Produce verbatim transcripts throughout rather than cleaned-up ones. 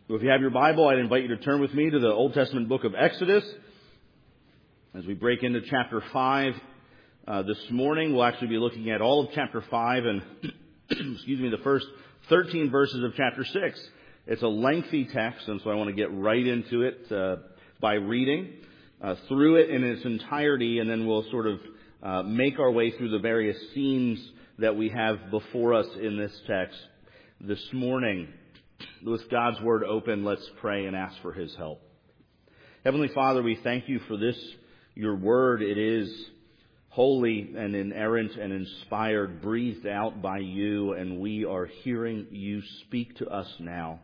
Well, if you have your Bible, I'd invite you to turn with me to the Old Testament book of Exodus. As we break into chapter five uh, this morning, we'll actually be looking at all of chapter five and, excuse me, the first thirteen verses of chapter six. It's a lengthy text, and so I want to get right into it uh, by reading uh, through it in its entirety, and then we'll sort of uh, make our way through the various scenes that we have before us in this text this morning. With God's Word open, let's pray and ask for His help. Heavenly Father, we thank You for this, Your Word. It is holy and inerrant and inspired, breathed out by You, and we are hearing You speak to us now.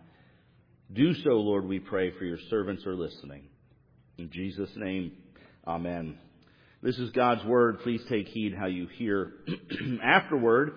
Do so, Lord, we pray, for Your servants are listening. In Jesus' name, amen. This is God's Word. Please take heed how you hear. Afterward,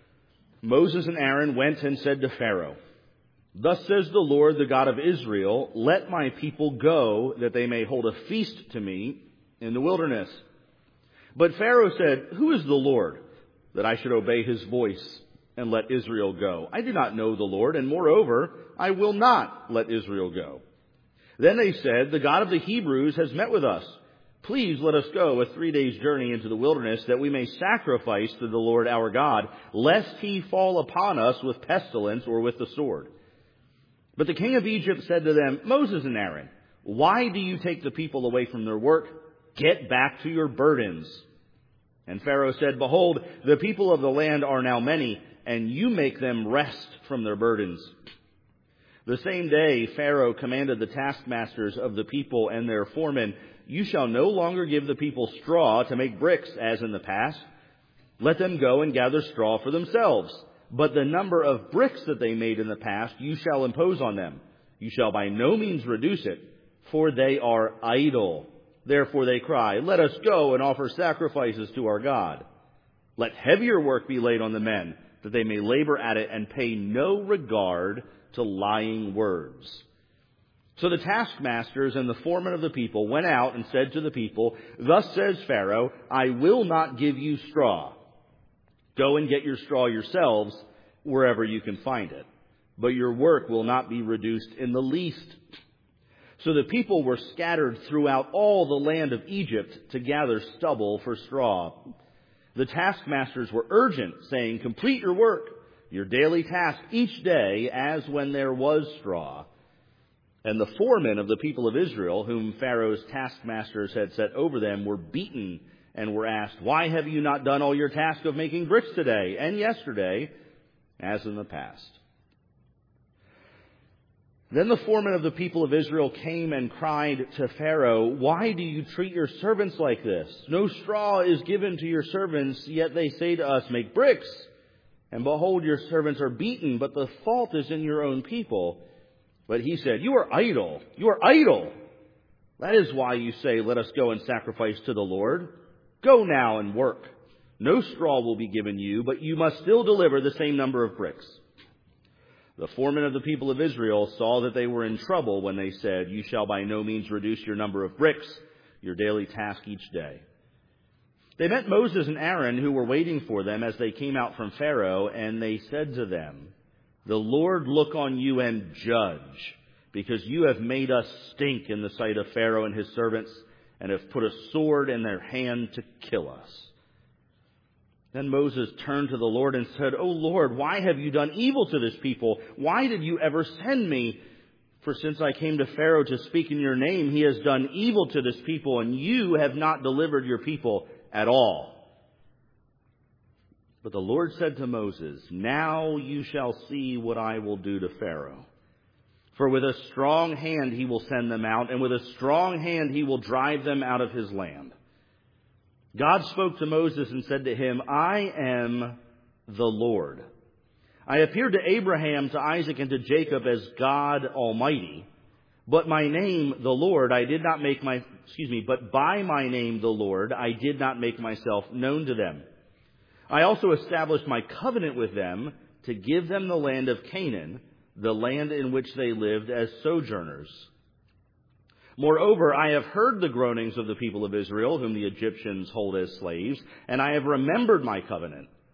Moses and Aaron went and said to Pharaoh, "Thus says the Lord, the God of Israel, let my people go, that they may hold a feast to me in the wilderness." But Pharaoh said, "Who is the Lord, that I should obey His voice and let Israel go? I do not know the Lord, and moreover, I will not let Israel go." Then they said, "The God of the Hebrews has met with us. Please let us go a three days' journey into the wilderness, that we may sacrifice to the Lord our God, lest He fall upon us with pestilence or with the sword." But the king of Egypt said to them, "Moses and Aaron, why do you take the people away from their work? Get back to your burdens." And Pharaoh said, "Behold, the people of the land are now many, and you make them rest from their burdens." The same day Pharaoh commanded the taskmasters of the people and their foremen, "You shall no longer give the people straw to make bricks as in the past. Let them go and gather straw for themselves. But the number of bricks that they made in the past you shall impose on them. You shall by no means reduce it, for they are idle. Therefore they cry, 'Let us go and offer sacrifices to our God.' Let heavier work be laid on the men, that they may labor at it and pay no regard to lying words." So the taskmasters and the foremen of the people went out and said to the people, "Thus says Pharaoh, I will not give you straw. Go and get your straw yourselves wherever you can find it. But your work will not be reduced in the least." So the people were scattered throughout all the land of Egypt to gather stubble for straw. The taskmasters were urgent, saying, "Complete your work, your daily task each day, as when there was straw." And the foremen of the people of Israel, whom Pharaoh's taskmasters had set over them, were beaten and were asked, "Why have you not done all your task of making bricks today and yesterday, as in the past?" Then the foremen of the people of Israel came and cried to Pharaoh, "Why do you treat your servants like this? No straw is given to your servants, yet they say to us, 'Make bricks.' And behold, your servants are beaten, but the fault is in your own people." But he said, "You are idle. You are idle. That is why you say, 'Let us go and sacrifice to the Lord.' Go now and work. No straw will be given you, but you must still deliver the same number of bricks." The foremen of the people of Israel saw that they were in trouble when they said, "You shall by no means reduce your number of bricks, your daily task each day." They met Moses and Aaron, who were waiting for them as they came out from Pharaoh, and they said to them, "The Lord look on you and judge, because you have made us stink in the sight of Pharaoh and his servants, and have put a sword in their hand to kill us." Then Moses turned to the Lord and said, "O Lord, why have you done evil to this people? Why did you ever send me? For since I came to Pharaoh to speak in your name, he has done evil to this people, and you have not delivered your people at all." But the Lord said to Moses, "Now you shall see what I will do to Pharaoh. For with a strong hand he will send them out, and with a strong hand he will drive them out of his land." God spoke to Moses and said to him, "I am the Lord. I appeared to Abraham, to Isaac, and to Jacob as God Almighty. But my name, the Lord, I did not make my, excuse me, but by my name, the Lord, I did not make myself known to them. I also established my covenant with them to give them the land of Canaan, the land in which they lived as sojourners. Moreover, I have heard the groanings of the people of Israel, whom the Egyptians hold as slaves, and I have remembered my covenant.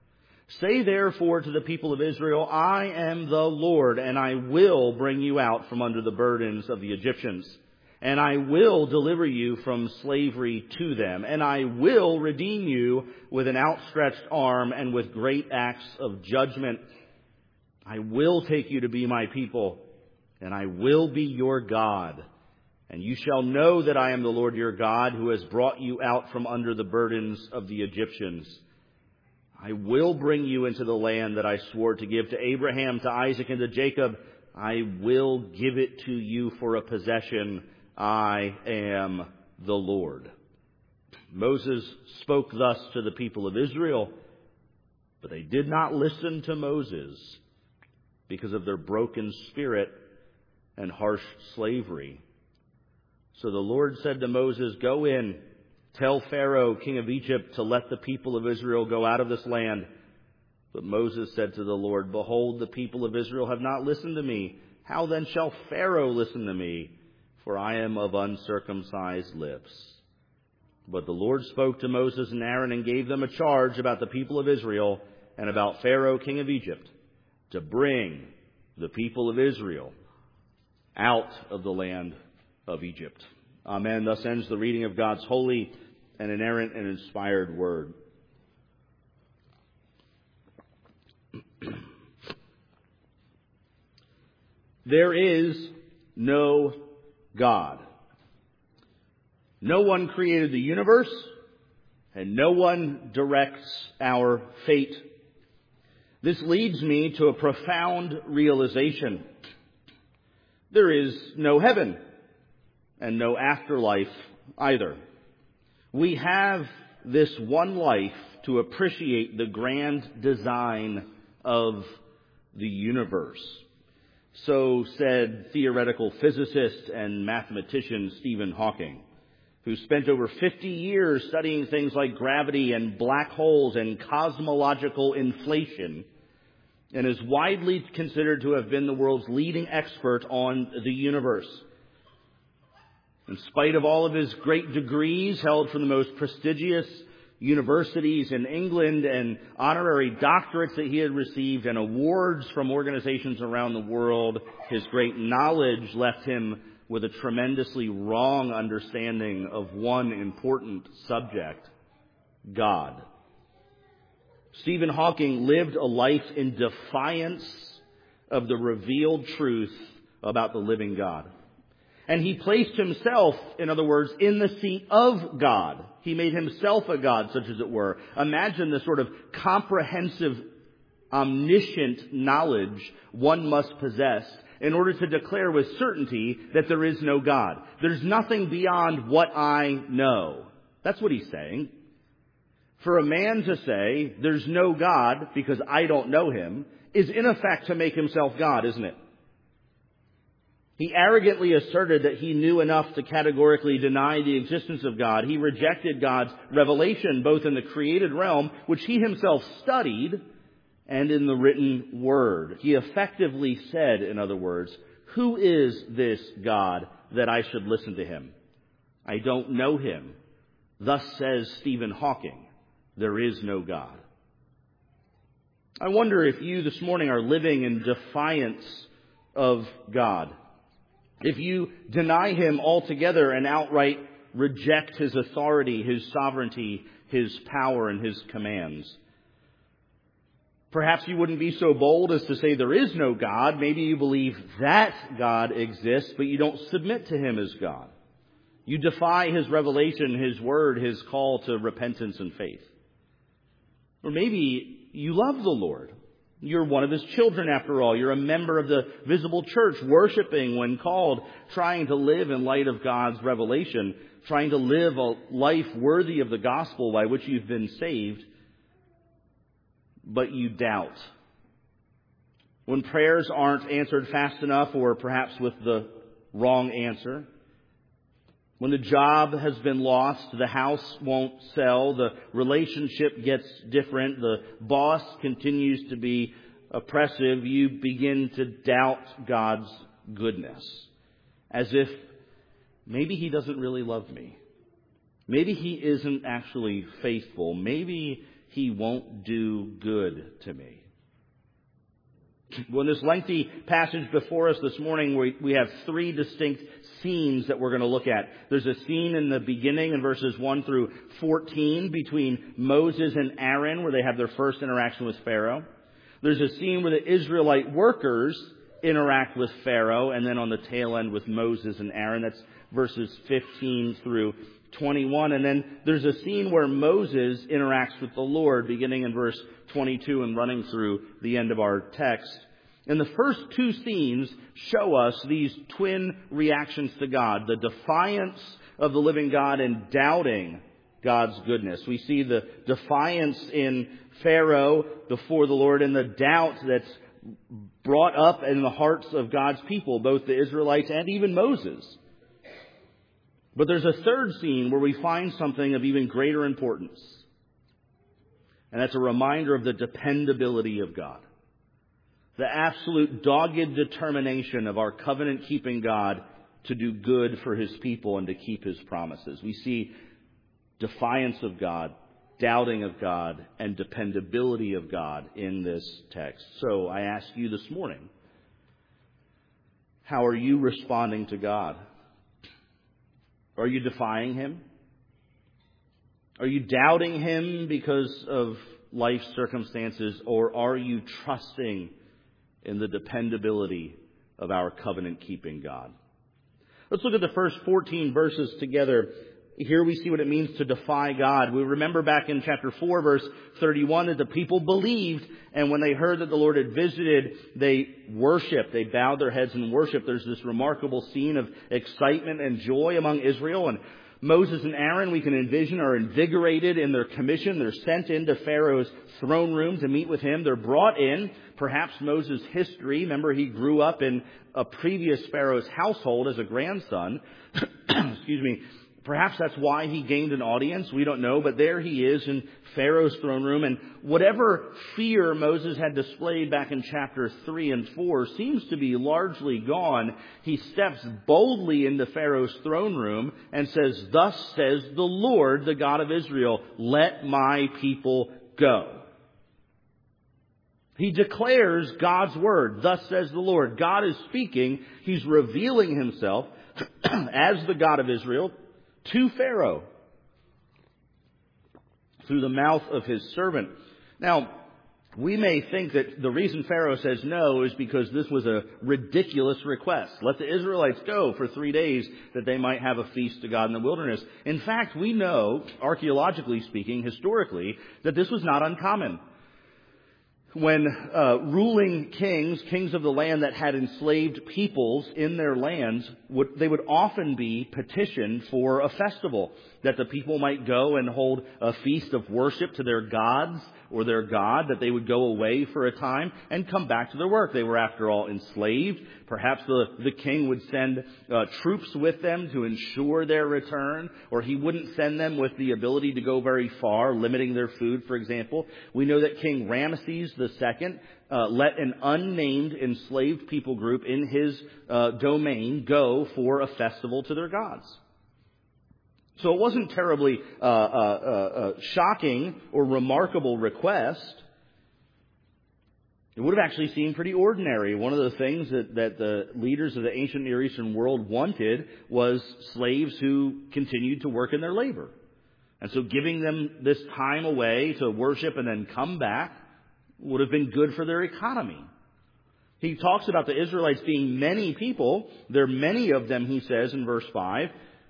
Say therefore to the people of Israel, I am the Lord, and I will bring you out from under the burdens of the Egyptians. And I will deliver you from slavery to them. And I will redeem you with an outstretched arm and with great acts of judgment. I will take you to be my people, and I will be your God. And you shall know that I am the Lord your God, who has brought you out from under the burdens of the Egyptians. I will bring you into the land that I swore to give to Abraham, to Isaac, and to Jacob. I will give it to you for a possession. I am the Lord. Moses spoke thus to the people of Israel, but they did not listen to Moses because of their broken spirit and harsh slavery. So the Lord said to Moses, Go in, tell Pharaoh, king of Egypt, to let the people of Israel go out of this land. But Moses said to the Lord, Behold, the people of Israel have not listened to me. How then shall Pharaoh listen to me? For I am of uncircumcised lips. But the Lord spoke to Moses and Aaron and gave them a charge about the people of Israel and about Pharaoh, king of Egypt, to bring the people of Israel out of the land of Egypt. Amen. Thus ends the reading of God's holy and inerrant and inspired word. There is no God. No one created the universe, and no one directs our fate. This leads me to a profound realization. There is no heaven, and no afterlife either. We have this one life to appreciate the grand design of the universe. So said theoretical physicist and mathematician Stephen Hawking, who spent over fifty years studying things like gravity and black holes and cosmological inflation, and is widely considered to have been the world's leading expert on the universe. In spite of all of his great degrees held from the most prestigious universities in England and honorary doctorates that he had received and awards from organizations around the world, his great knowledge left him with a tremendously wrong understanding of one important subject: God. Stephen Hawking lived a life in defiance of the revealed truth about the living God. And he placed himself, in other words, in the seat of God. He made himself a God, such as it were. Imagine the sort of comprehensive, omniscient knowledge one must possess in order to declare with certainty that there is no God. There's nothing beyond what I know. That's what he's saying. For a man to say, there's no God because I don't know him, is in effect to make himself God, isn't it? He arrogantly asserted that he knew enough to categorically deny the existence of God. He rejected God's revelation, both in the created realm, which he himself studied, and in the written word. He effectively said, in other words, who is this God that I should listen to him? I don't know him. Thus says Stephen Hawking, there is no God. I wonder if you this morning are living in defiance of God. If you deny him altogether and outright reject his authority, his sovereignty, his power, and his commands. Perhaps you wouldn't be so bold as to say there is no God. Maybe you believe that God exists, but you don't submit to him as God. You defy his revelation, his word, his call to repentance and faith. Or maybe you love the Lord. You're one of his children, after all. You're a member of the visible church, worshiping when called, trying to live in light of God's revelation, trying to live a life worthy of the gospel by which you've been saved, but you doubt. When prayers aren't answered fast enough, or perhaps with the wrong answer, when the job has been lost, the house won't sell, the relationship gets different, the boss continues to be oppressive, you begin to doubt God's goodness. As if maybe he doesn't really love me. Maybe he isn't actually faithful. Maybe he won't do good to me. Well, in this lengthy passage before us this morning, we, we have three distinct scenes that we're going to look at. There's a scene in the beginning in verses one through fourteen between Moses and Aaron where they have their first interaction with Pharaoh. There's a scene where the Israelite workers interact with Pharaoh, and then on the tail end with Moses and Aaron. That's verses fifteen through twenty-one. And then there's a scene where Moses interacts with the Lord, beginning in verse twenty-two and running through the end of our text. And the first two scenes show us these twin reactions to God, the defiance of the living God and doubting God's goodness. We see the defiance in Pharaoh before the Lord and the doubt that's brought up in the hearts of God's people, both the Israelites and even Moses. But there's a third scene where we find something of even greater importance. And that's a reminder of the dependability of God. The absolute dogged determination of our covenant-keeping God to do good for His people and to keep His promises. We see defiance of God, doubting of God, and dependability of God in this text. So I ask you this morning, how are you responding to God? Are you defying Him? Are you doubting Him because of life circumstances, or are you trusting in the dependability of our covenant-keeping God? Let's look at the first fourteen verses together. Here we see what it means to defy God. We remember back in chapter four, verse thirty-one, that the people believed, and when they heard that the Lord had visited, they worshiped. They bowed their heads and worshiped. There's this remarkable scene of excitement and joy among Israel. And Moses and Aaron, we can envision, are invigorated in their commission. They're sent into Pharaoh's throne room to meet with him. They're brought in. Perhaps Moses' history. Remember, he grew up in a previous Pharaoh's household as a grandson. Excuse me. Perhaps that's why he gained an audience. We don't know. But there he is in Pharaoh's throne room. And whatever fear Moses had displayed back in chapter three and four seems to be largely gone. He steps boldly into Pharaoh's throne room and says, "Thus says the Lord, the God of Israel, let my people go." He declares God's word. Thus says the Lord. God is speaking. He's revealing Himself as the God of Israel to Pharaoh through the mouth of His servant. Now, we may think that the reason Pharaoh says no is because this was a ridiculous request. Let the Israelites go for three days that they might have a feast to God in the wilderness. In fact, we know, archaeologically speaking, historically, that this was not uncommon. When uh, ruling kings, kings of the land that had enslaved peoples in their lands, would, they would often be petitioned for a festival, that the people might go and hold a feast of worship to their gods or their God, that they would go away for a time and come back to their work. They were, after all, enslaved. Perhaps the, the king would send uh, troops with them to ensure their return, or he wouldn't send them with the ability to go very far, limiting their food, for example. We know that King Ramesses the Second uh, let an unnamed enslaved people group in his uh, domain go for a festival to their gods. So it wasn't terribly uh, uh, uh, shocking or remarkable request. It would have actually seemed pretty ordinary. One of the things that, that the leaders of the ancient Near Eastern world wanted was slaves who continued to work in their labor. And so giving them this time away to worship and then come back would have been good for their economy. He talks about the Israelites being many people. There are many of them, he says in verse five.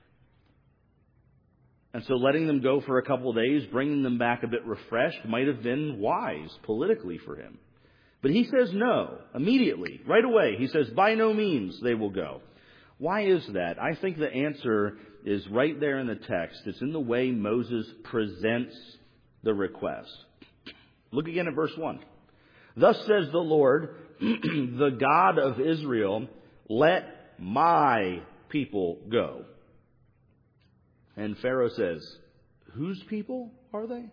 And so letting them go for a couple of days, bringing them back a bit refreshed, might have been wise politically for him. But he says no, immediately, right away. He says, by no means they will go. Why is that? I think the answer is right there in the text. It's in the way Moses presents the request. Look again at verse one. Thus says the Lord, the God of Israel, let my people go. And Pharaoh says, whose people are they?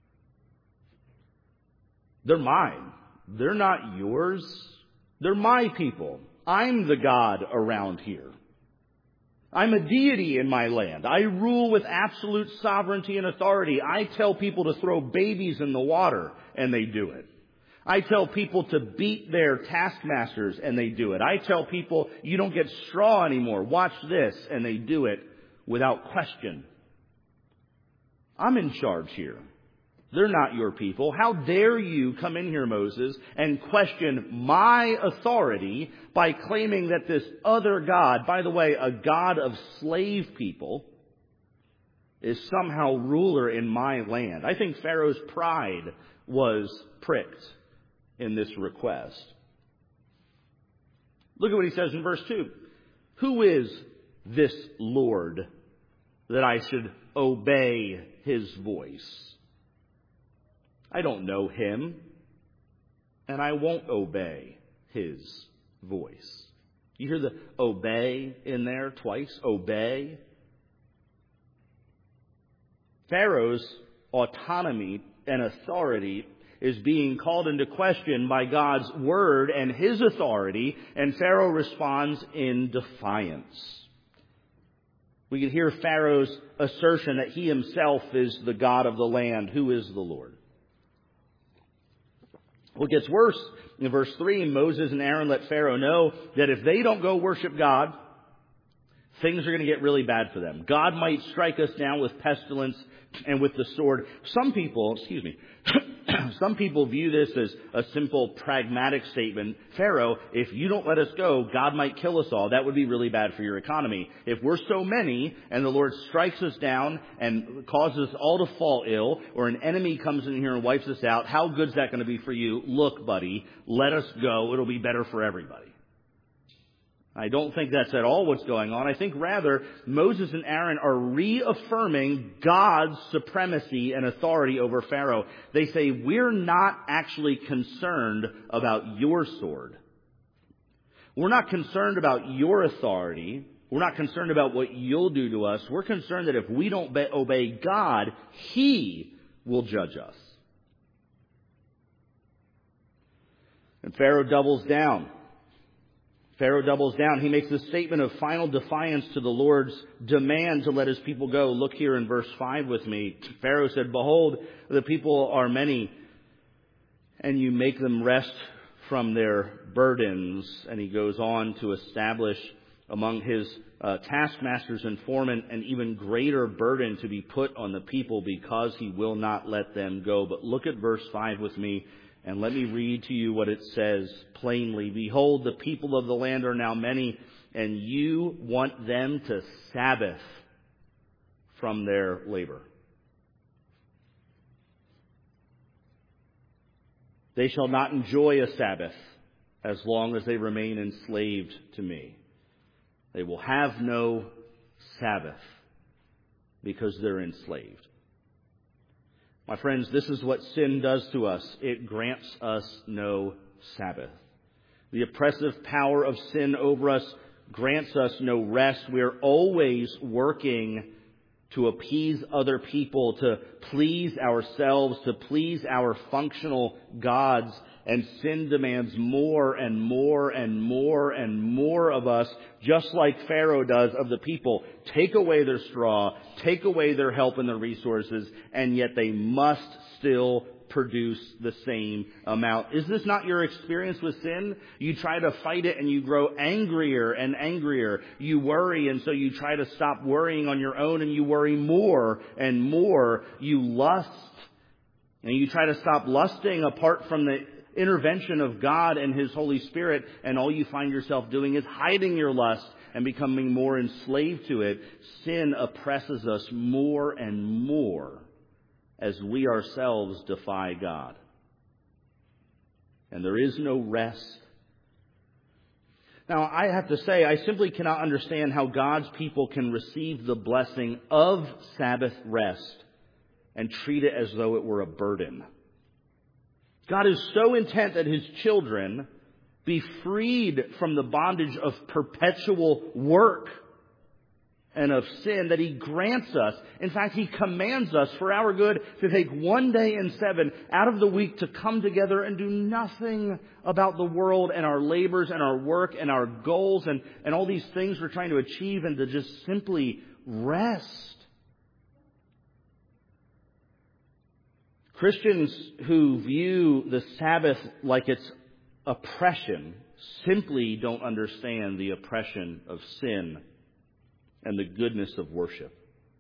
They're mine. They're not yours. They're my people. I'm the God around here. I'm a deity in my land. I rule with absolute sovereignty and authority. I tell people to throw babies in the water, and they do it. I tell people to beat their taskmasters, and they do it. I tell people, you don't get straw anymore. Watch this, and they do it without question. I'm in charge here. They're not your people. How dare you come in here, Moses, and question my authority by claiming that this other God, by the way, a God of slave people, is somehow ruler in my land. I think Pharaoh's pride was pricked in this request. Look at what he says in verse two. Who is this Lord that I should obey his voice? I don't know him, and I won't obey his voice. You hear the obey in there twice? Obey. Pharaoh's autonomy and authority is being called into question by God's word and his authority, and Pharaoh responds in defiance. We can hear Pharaoh's assertion that he himself is the God of the land. Who is the Lord? What gets worse, in verse three, Moses and Aaron let Pharaoh know that if they don't go worship God, things are going to get really bad for them. God might strike us down with pestilence and with the sword. Some people, excuse me, some people view this as a simple pragmatic statement. Pharaoh, if you don't let us go, God might kill us all. That would be really bad for your economy. If we're so many and the Lord strikes us down and causes us all to fall ill, or an enemy comes in here and wipes us out, how good's that going to be for you? Look, buddy, let us go. It'll be better for everybody. I don't think that's at all what's going on. I think rather Moses and Aaron are reaffirming God's supremacy and authority over Pharaoh. They say, we're not actually concerned about your sword. We're not concerned about your authority. We're not concerned about what you'll do to us. We're concerned that if we don't be- obey God, He will judge us. And Pharaoh doubles down. Pharaoh doubles down. He makes a statement of final defiance to the Lord's demand to let his people go. Look here in verse five with me. Pharaoh said, behold, the people are many, and you make them rest from their burdens. And he goes on to establish among his uh, taskmasters and foremen an even greater burden to be put on the people because he will not let them go. But look at verse five with me. And let me read to you what it says plainly. Behold, the people of the land are now many, and you want them to Sabbath from their labor. They shall not enjoy a Sabbath as long as they remain enslaved to me. They will have no Sabbath because they're enslaved. My friends, this is what sin does to us. It grants us no Sabbath. The oppressive power of sin over us grants us no rest. We're always working to appease other people, to please ourselves, to please our functional gods. And sin demands more and more and more and more of us, just like Pharaoh does of the people. Take away their straw, take away their help and their resources, and yet they must still produce the same amount. Is this not your experience with sin? You try to fight it and you grow angrier and angrier. You worry, and so you try to stop worrying on your own and you worry more and more. You lust, and you try to stop lusting apart from the intervention of God and His Holy Spirit, and all you find yourself doing is hiding your lust and becoming more enslaved to it. Sin oppresses us more and more as we ourselves defy God. And there is no rest. Now, I have to say, I simply cannot understand how God's people can receive the blessing of Sabbath rest and treat it as though it were a burden. God is so intent that His children be freed from the bondage of perpetual work and of sin that He grants us. In fact, He commands us for our good to take one day in seven out of the week to come together and do nothing about the world and our labors and our work and our goals and, and all these things we're trying to achieve, and to just simply rest. Christians who view the Sabbath like it's oppression simply don't understand the oppression of sin and the goodness of worship.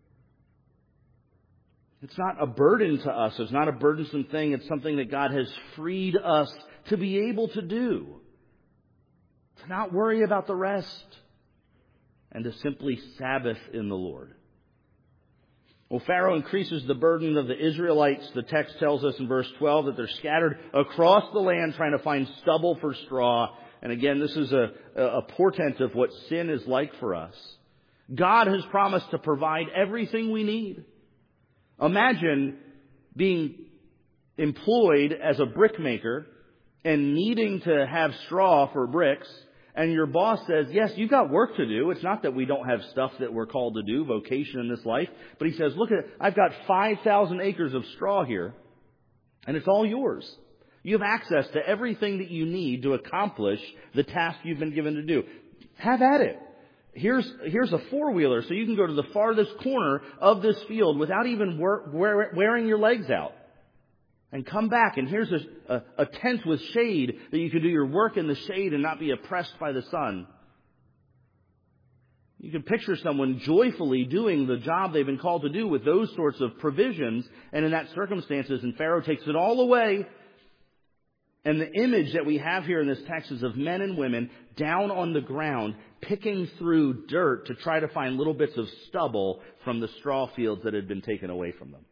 It's not a burden to us. It's not a burdensome thing. It's something that God has freed us to be able to do. To not worry about the rest and to simply Sabbath in the Lord. Well, Pharaoh increases the burden of the Israelites. The text tells us in verse twelve that they're scattered across the land trying to find stubble for straw. And again, this is a, a portent of what sin is like for us. God has promised to provide everything we need. Imagine being employed as a brickmaker and needing to have straw for bricks, and your boss says, yes, you've got work to do. It's not that we don't have stuff that we're called to do, vocation in this life. But he says, look, at I've got five thousand acres of straw here, and it's all yours. You have access to everything that you need to accomplish the task you've been given to do. Have at it. Here's, here's a four-wheeler so you can go to the farthest corner of this field without even wear, wear, wearing your legs out. And come back, and here's a, a, a tent with shade that you can do your work in the shade and not be oppressed by the sun. You can picture someone joyfully doing the job they've been called to do with those sorts of provisions, and in that circumstances, and Pharaoh takes it all away. And the image that we have here in this text is of men and women down on the ground, picking through dirt to try to find little bits of stubble from the straw fields that had been taken away from them.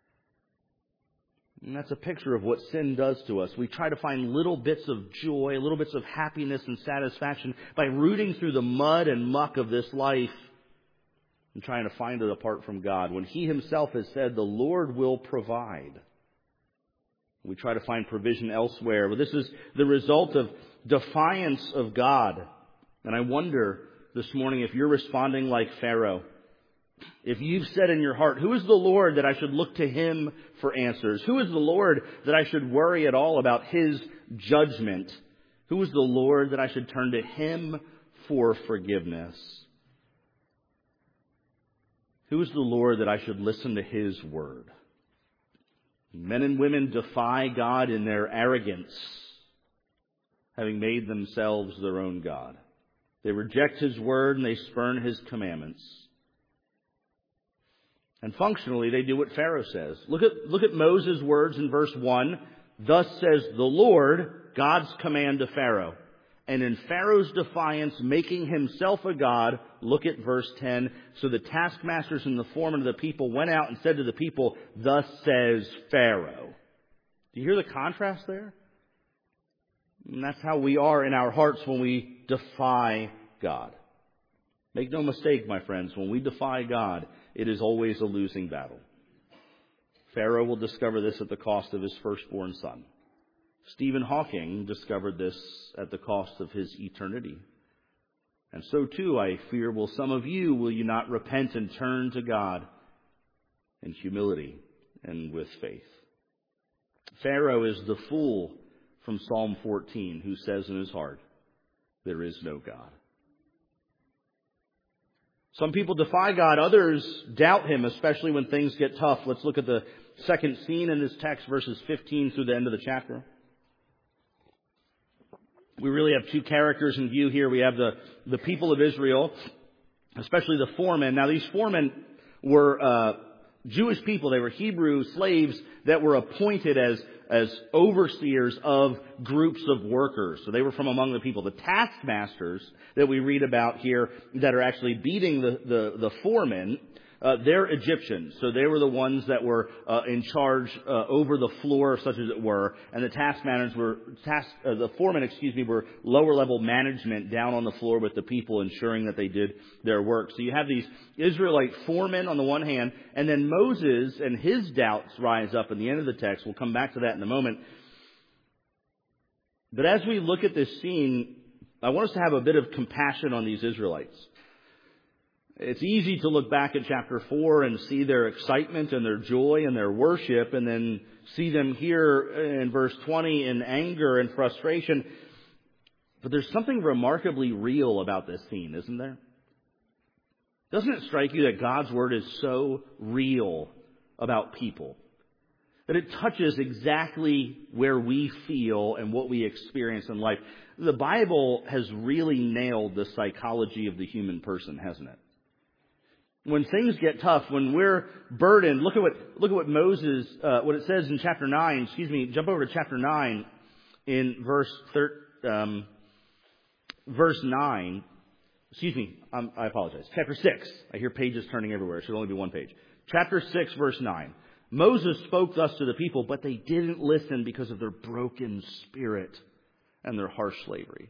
And that's a picture of what sin does to us. We try to find little bits of joy, little bits of happiness and satisfaction by rooting through the mud and muck of this life and trying to find it apart from God, when He Himself has said, the Lord will provide. We try to find provision elsewhere. But this is the result of defiance of God. And I wonder this morning if you're responding like Pharaoh. If you've said in your heart, who is the Lord that I should look to Him for answers? Who is the Lord that I should worry at all about His judgment? Who is the Lord that I should turn to Him for forgiveness? Who is the Lord that I should listen to His word? Men and women defy God in their arrogance, having made themselves their own God. They reject His word and they spurn His commandments. And functionally, they do what Pharaoh says. Look at, look at Moses' words in verse one. Thus says the Lord, God's command to Pharaoh. And in Pharaoh's defiance, making himself a god, look at verse ten. So the taskmasters and the foremen of the people went out and said to the people, thus says Pharaoh. Do you hear the contrast there? And that's how we are in our hearts when we defy God. Make no mistake, my friends, when we defy God, it is always a losing battle. Pharaoh will discover this at the cost of his firstborn son. Stephen Hawking discovered this at the cost of his eternity. And so too, I fear, will some of you, will you not repent and turn to God in humility and with faith? Pharaoh is the fool from Psalm fourteen who says in his heart, there is no God. Some people defy God, others doubt Him, especially when things get tough. Let's look at the second scene in this text, verses fifteen through the end of the chapter. We really have two characters in view here. We have the, the people of Israel, especially the foremen. Now, these foremen were uh, Jewish people. They were Hebrew slaves that were appointed as as overseers of groups of workers. So they were from among the people. The taskmasters that we read about here that are actually beating the, the, the foremen, uh, they're Egyptians. So they were the ones that were uh, in charge uh, over the floor, such as it were. And the taskmasters were, task, uh, the foremen, excuse me, were lower level management down on the floor with the people, ensuring that they did their work. So you have these Israelite foremen on the one hand, and then Moses and his doubts rise up in the end of the text. We'll come back to that in a moment. But as we look at this scene, I want us to have a bit of compassion on these Israelites. It's easy to look back at chapter four and see their excitement and their joy and their worship, and then see them here in verse twenty in anger and frustration. But there's something remarkably real about this scene, isn't there? Doesn't it strike you that God's Word is so real about people? That it touches exactly where we feel and what we experience in life. The Bible has really nailed the psychology of the human person, hasn't it? When things get tough, when we're burdened, look at what look at what Moses, uh, what it says in chapter nine. Excuse me, jump over to chapter nine, in verse thir, um, verse nine. Excuse me, um, I apologize. Chapter six. I hear pages turning everywhere. It should only be one page. Chapter six, verse nine. Moses spoke thus to the people, but they didn't listen because of their broken spirit and their harsh slavery.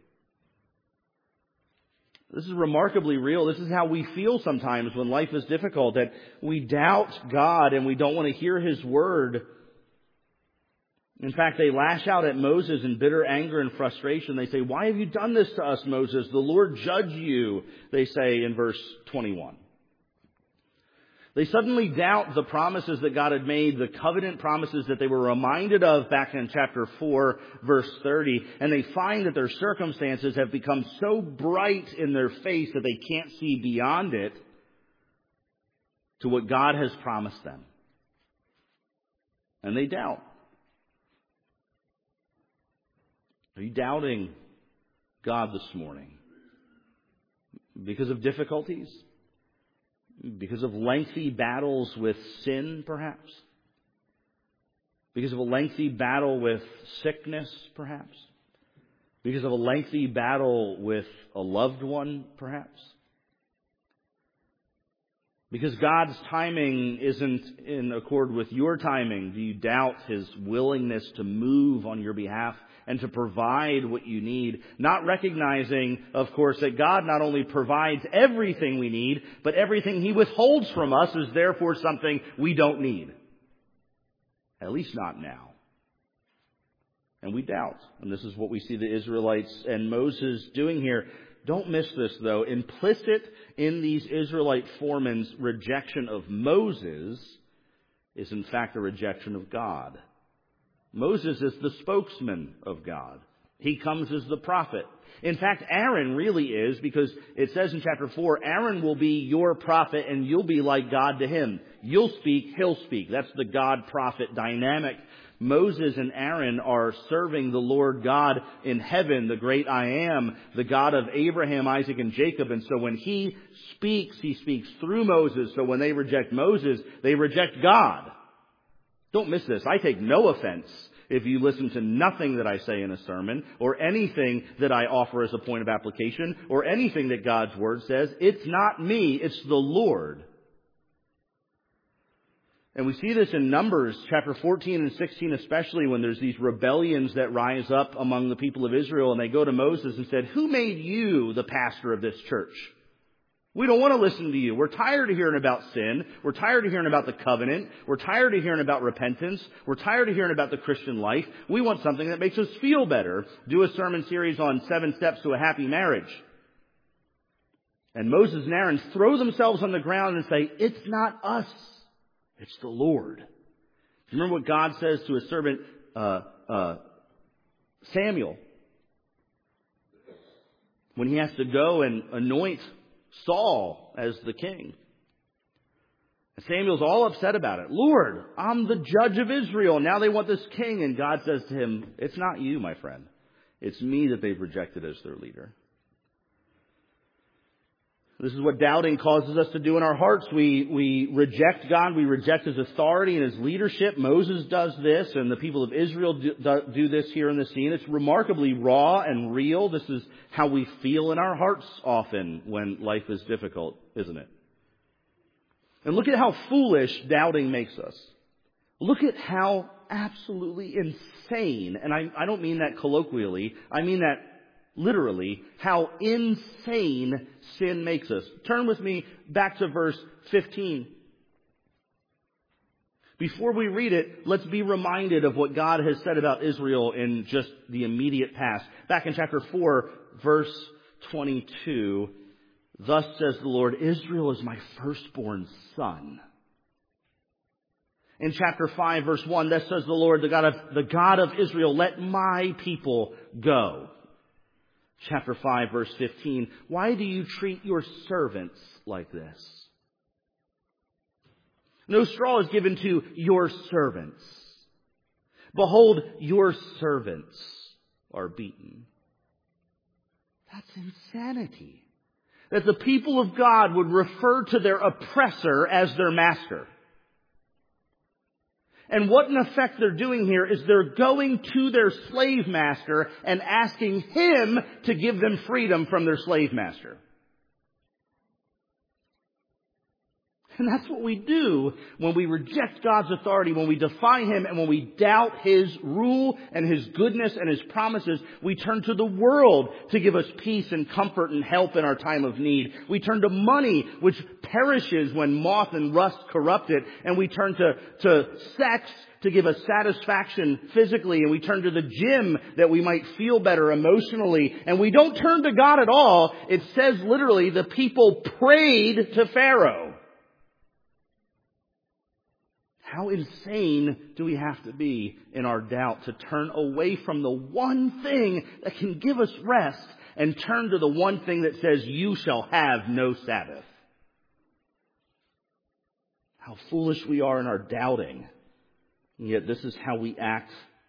This is remarkably real. This is how we feel sometimes when life is difficult, that we doubt God and we don't want to hear His Word. In fact, they lash out at Moses in bitter anger and frustration. They say, "Why have you done this to us, Moses? The Lord judge you," they say in verse twenty-one. They suddenly doubt the promises that God had made, the covenant promises that they were reminded of back in chapter four, verse thirty, and they find that their circumstances have become so bright in their face that they can't see beyond it to what God has promised them. And they doubt. Are you doubting God this morning? Because of difficulties? Because of lengthy battles with sin, perhaps? Because of a lengthy battle with sickness, perhaps? Because of a lengthy battle with a loved one, perhaps? Because God's timing isn't in accord with your timing, do you doubt His willingness to move on your behalf and to provide what you need? Not recognizing, of course, that God not only provides everything we need, but everything He withholds from us is therefore something we don't need. At least not now. And we doubt. And this is what we see the Israelites and Moses doing here. Don't miss this, though. Implicit in these Israelite foremen's rejection of Moses is, in fact, a rejection of God. Moses is the spokesman of God. He comes as the prophet. In fact, Aaron really is, because it says in chapter four, Aaron will be your prophet and you'll be like God to him. You'll speak, he'll speak. That's the God-prophet dynamic. Moses and Aaron are serving the Lord God in heaven, the great I am, the God of Abraham, Isaac, and Jacob. And so when He speaks, He speaks through Moses. So when they reject Moses, they reject God. Don't miss this. I take no offense if you listen to nothing that I say in a sermon, or anything that I offer as a point of application, or anything that God's Word says. It's not me, it's the Lord. And we see this in Numbers chapter fourteen and sixteen especially, when there's these rebellions that rise up among the people of Israel, and they go to Moses and said, "Who made you the pastor of this church? We don't want to listen to you. We're tired of hearing about sin. We're tired of hearing about the covenant. We're tired of hearing about repentance. We're tired of hearing about the Christian life. We want something that makes us feel better. Do a sermon series on seven steps to a happy marriage." And Moses and Aaron throw themselves on the ground and say, "It's not us. It's the Lord." Do you remember what God says to His servant uh, uh, Samuel when he has to go and anoint Saul as the king? And Samuel's all upset about it. "Lord, I'm the judge of Israel. Now they want this king." And God says to him, "It's not you, my friend. It's me that they've rejected as their leader." This is what doubting causes us to do in our hearts. We we reject God. We reject His authority and His leadership. Moses does this, and the people of Israel do, do this here in the scene. It's remarkably raw and real. This is how we feel in our hearts often when life is difficult, isn't it? And look at how foolish doubting makes us. Look at how absolutely insane, and I, I don't mean that colloquially, I mean that literally, how insane sin makes us. Turn with me back to verse fifteen. Before we read it, let's be reminded of what God has said about Israel in just the immediate past. Back in chapter four, verse twenty-two, Thus says the Lord, Israel is my firstborn son. In chapter five, verse one, thus says the Lord, the God of, the God of Israel, let my people go. Chapter five, verse fifteen, why do you treat your servants like this? No straw is given to your servants. Behold, your servants are beaten. That's insanity. That the people of God would refer to their oppressor as their master. And what in effect they're doing here is they're going to their slave master and asking him to give them freedom from their slave master. And that's what we do when we reject God's authority, when we defy Him, and when we doubt His rule and His goodness and His promises. We turn to the world to give us peace and comfort and help in our time of need. We turn to money, which perishes when moth and rust corrupt it. And we turn to, to sex to give us satisfaction physically. And we turn to the gym that we might feel better emotionally. And we don't turn to God at all. It says literally the people prayed to Pharaoh. How insane do we have to be in our doubt to turn away from the one thing that can give us rest and turn to the one thing that says, you shall have no Sabbath? How foolish we are in our doubting. And yet this is how we act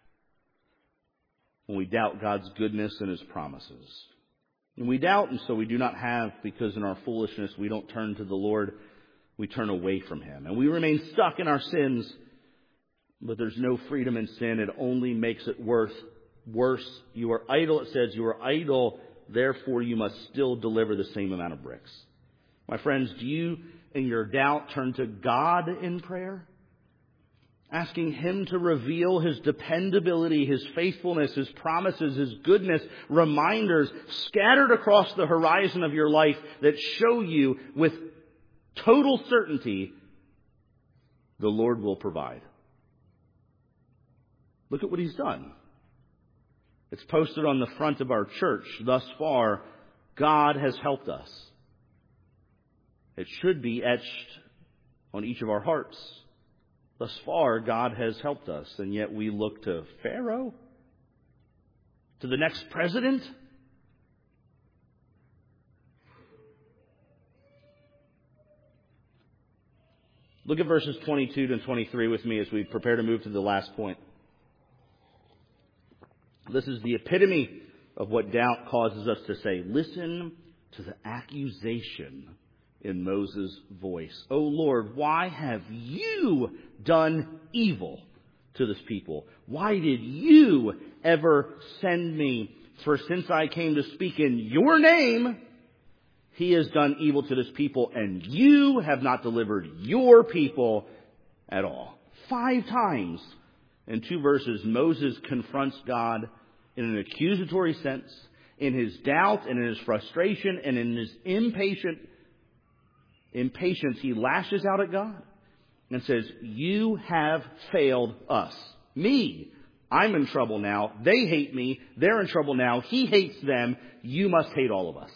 when we doubt God's goodness and His promises. And we doubt, and so we do not have, because in our foolishness we don't turn to the Lord. We turn away from Him. And we remain stuck in our sins. But there's no freedom in sin. It only makes it worse. Worse. You are idle, it says. You are idle, therefore you must still deliver the same amount of bricks. My friends, do you, in your doubt, turn to God in prayer? Asking Him to reveal His dependability, His faithfulness, His promises, His goodness, reminders scattered across the horizon of your life that show you with total certainty the Lord will provide. Look at what He's done. It's posted on the front of our church. Thus far, God has helped us. It should be etched on each of our hearts. Thus far, God has helped us. And yet we look to Pharaoh? To the next president? Look at verses twenty-two to twenty-three with me as we prepare to move to the last point. This is the epitome of what doubt causes us to say. Listen to the accusation in Moses' voice. O Lord, why have you done evil to this people? Why did you ever send me? For since I came to speak in your name, he has done evil to this people, and you have not delivered your people at all. Five times in two verses, Moses confronts God in an accusatory sense, in his doubt and in his frustration and in his impatient impatience. He lashes out at God and says, you have failed us. Me. I'm in trouble now. They hate me. They're in trouble now. He hates them. You must hate all of us.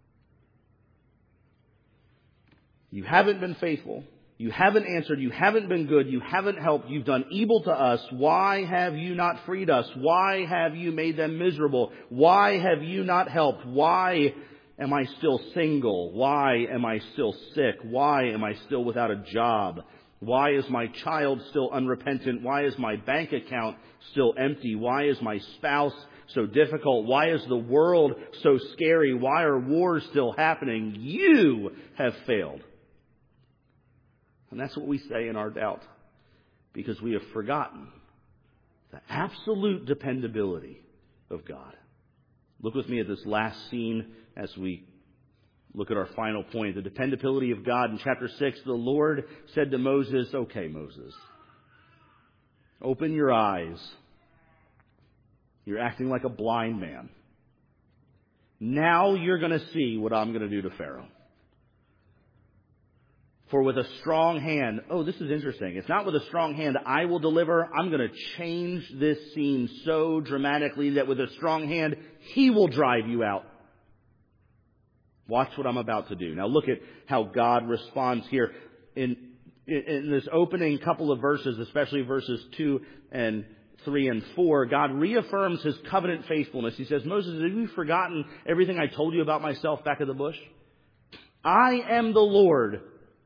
You haven't been faithful. You haven't answered. You haven't been good. You haven't helped. You've done evil to us. Why have you not freed us? Why have you made them miserable? Why have you not helped? Why am I still single? Why am I still sick? Why am I still without a job? Why is my child still unrepentant? Why is my bank account still empty? Why is my spouse so difficult? Why is the world so scary? Why are wars still happening? You have failed. And that's what we say in our doubt, because we have forgotten the absolute dependability of God. Look with me at this last scene as we look at our final point, the dependability of God. In chapter six, the Lord said to Moses, okay, Moses, open your eyes. You're acting like a blind man. Now you're going to see what I'm going to do to Pharaoh. For with a strong hand, oh, this is interesting. It's not with a strong hand I will deliver. I'm going to change this scene so dramatically that with a strong hand, he will drive you out. Watch what I'm about to do. Now look at how God responds here. In, in, in this opening couple of verses, especially verses two and three and four, God reaffirms His covenant faithfulness. He says, Moses, have you forgotten everything I told you about myself back at the bush? I am the Lord.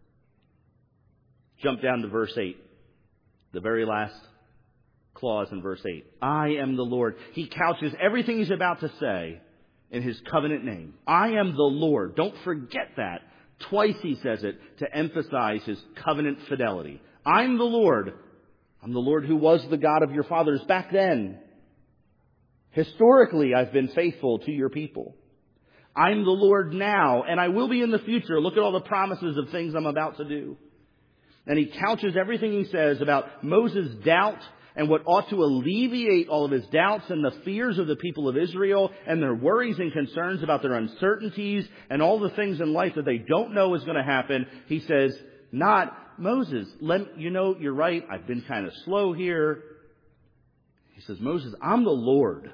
Jump down to verse eight. The very last clause in verse eight. I am the Lord. He couches everything He's about to say in His covenant name. I am the Lord. Don't forget that. Twice He says it to emphasize His covenant fidelity. I'm the Lord. I'm the Lord who was the God of your fathers back then. Historically, I've been faithful to your people. I'm the Lord now, and I will be in the future. Look at all the promises of things I'm about to do. And He couches everything He says about Moses' doubt and what ought to alleviate all of his doubts and the fears of the people of Israel and their worries and concerns about their uncertainties and all the things in life that they don't know is going to happen. He says, not Moses, let you know, you're right. I've been kind of slow here. He says, Moses, I'm the Lord.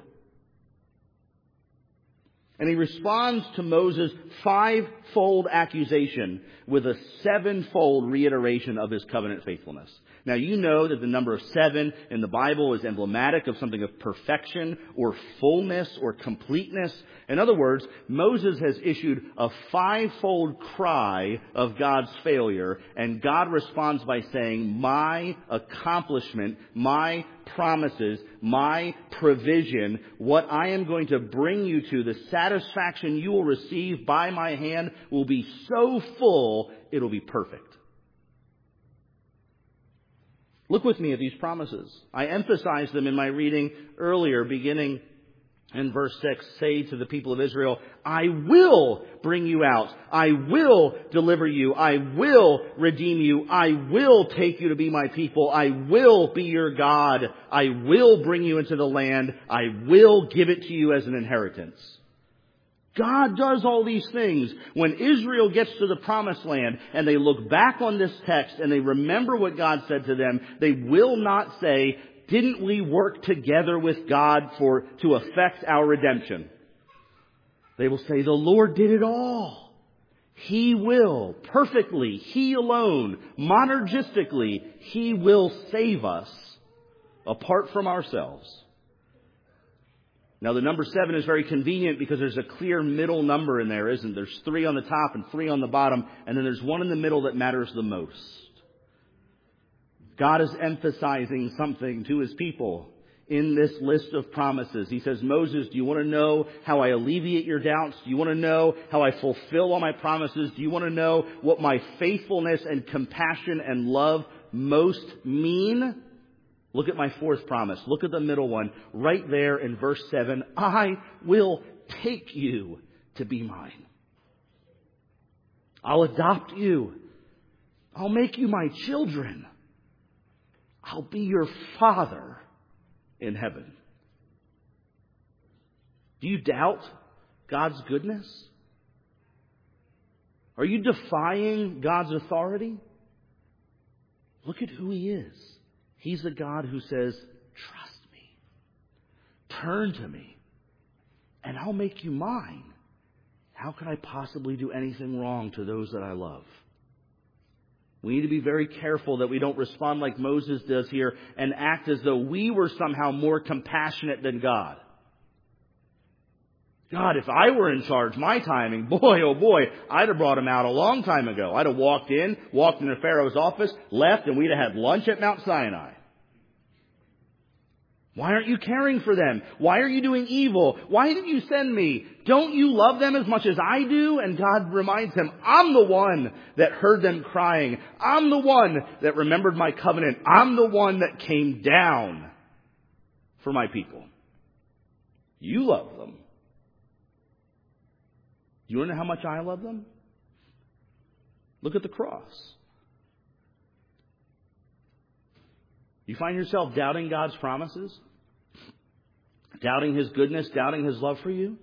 And He responds to Moses' five-fold accusation with a seven-fold reiteration of His covenant faithfulness. Now, you know that the number of seven in the Bible is emblematic of something of perfection or fullness or completeness. In other words, Moses has issued a five-fold cry of God's failure, and God responds by saying, my accomplishment, my promises, my provision, what I am going to bring you to, the satisfaction you will receive by my hand will be so full, it'll be perfect. Look with me at these promises. I emphasized them in my reading earlier, beginning in verse six. Say to the people of Israel, I will bring you out. I will deliver you. I will redeem you. I will take you to be my people. I will be your God. I will bring you into the land. I will give it to you as an inheritance. God does all these things. When Israel gets to the promised land and they look back on this text and they remember what God said to them, they will not say, didn't we work together with God for to effect our redemption? They will say, the Lord did it all. He will, perfectly, He alone, monergistically, He will save us apart from ourselves. Now, the number seven is very convenient because there's a clear middle number in there, isn't there? There's three on the top and three on the bottom, and then there's one in the middle that matters the most. God is emphasizing something to His people in this list of promises. He says, Moses, do you want to know how I alleviate your doubts? Do you want to know how I fulfill all my promises? Do you want to know what my faithfulness and compassion and love most mean? Look at my fourth promise. Look at the middle one right there in verse seven. I will take you to be mine. I'll adopt you. I'll make you my children. I'll be your father in heaven. Do you doubt God's goodness? Are you defying God's authority? Look at who He is. He's the God who says, trust me, turn to me, and I'll make you mine. How could I possibly do anything wrong to those that I love? We need to be very careful that we don't respond like Moses does here and act as though we were somehow more compassionate than God. God, if I were in charge, my timing, boy, oh boy, I'd have brought him out a long time ago. I'd have walked in, walked into Pharaoh's office, left, and we'd have had lunch at Mount Sinai. Why aren't you caring for them? Why are you doing evil? Why did you send me? Don't you love them as much as I do? And God reminds him, I'm the one that heard them crying. I'm the one that remembered my covenant. I'm the one that came down for my people. You love them. Do you want to know how much I love them? Look at the cross. You find yourself doubting God's promises? Doubting His goodness? Doubting His love for you?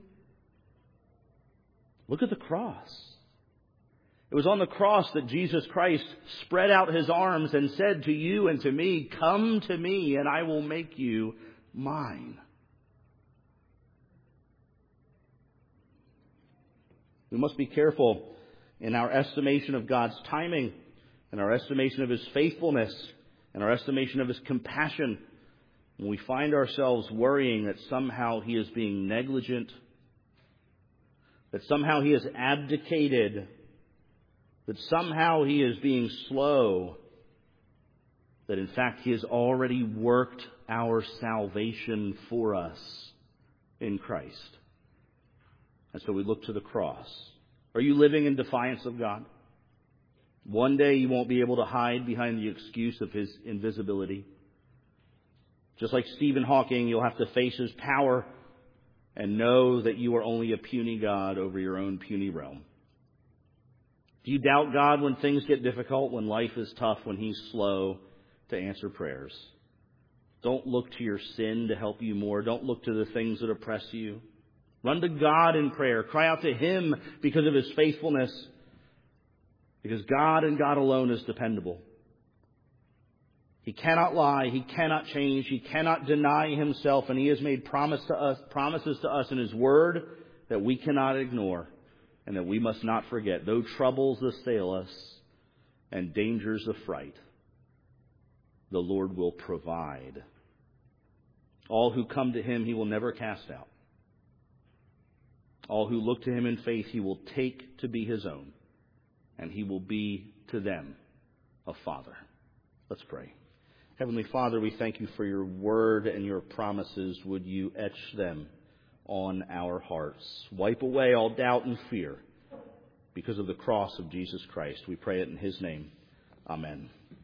Look at the cross. It was on the cross that Jesus Christ spread out His arms and said to you and to me, come to me and I will make you mine. We must be careful in our estimation of God's timing, and our estimation of His faithfulness, and our estimation of His compassion, when we find ourselves worrying that somehow He is being negligent, that somehow He has abdicated, that somehow He is being slow, that in fact He has already worked our salvation for us in Christ. And so we look to the cross. Are you living in defiance of God? One day you won't be able to hide behind the excuse of His invisibility. Just like Stephen Hawking, you'll have to face His power and know that you are only a puny God over your own puny realm. Do you doubt God when things get difficult, when life is tough, when He's slow to answer prayers? Don't look to your sin to help you more. Don't look to the things that oppress you. Run to God in prayer. Cry out to Him because of His faithfulness. Because God and God alone is dependable. He cannot lie. He cannot change. He cannot deny Himself. And He has made promise to us, promises to us in His Word that we cannot ignore and that we must not forget. Though troubles assail us and dangers affright, the Lord will provide. All who come to Him He will never cast out. All who look to Him in faith He will take to be His own. And He will be to them a Father. Let's pray. Heavenly Father, we thank You for Your word and Your promises. Would You etch them on our hearts? Wipe away all doubt and fear because of the cross of Jesus Christ. We pray it in His name. Amen.